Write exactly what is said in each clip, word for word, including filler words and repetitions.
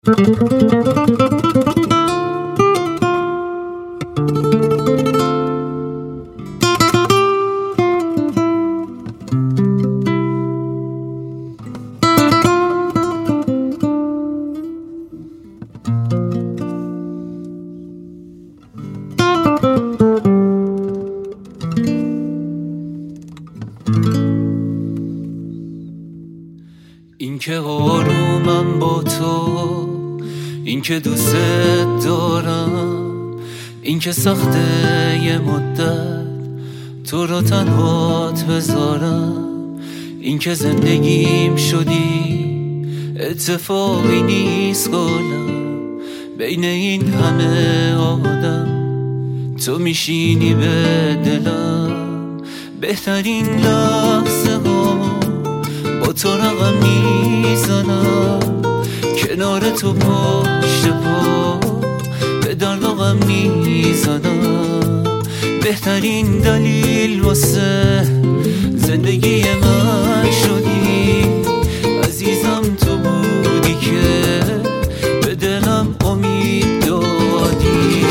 این که آرومم با تو، این که دوست دارم، این که سخته یه مدت تو رو تنهات بذارم، این که زندگیم شدی اتفاقی نیست گلم، بین این همه آدم تو میشینی به دلم. بهترین لحظه ها با تو رقم میزنم، کنار تو پشت پا به درد و غم میزنم. بهترین دلیل واسه زندگی من شدی عزیزم، تو بودی که به دلم امید دادی.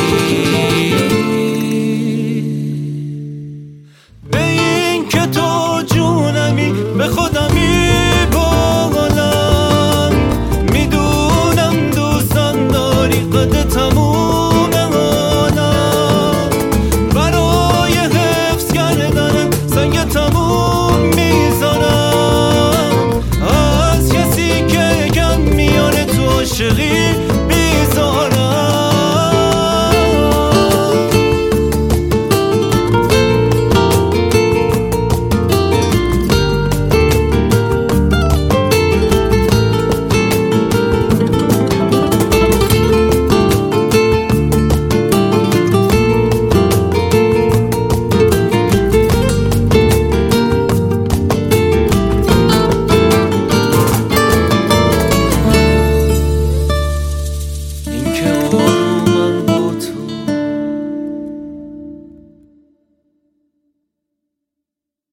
به این که تو جونمی به خودمی باقالم، میدونم دوستم داری قد تموم آدم، برای حفظ کردن سنگ تموم میزنم. از کسی که کم میاره تو عاشقی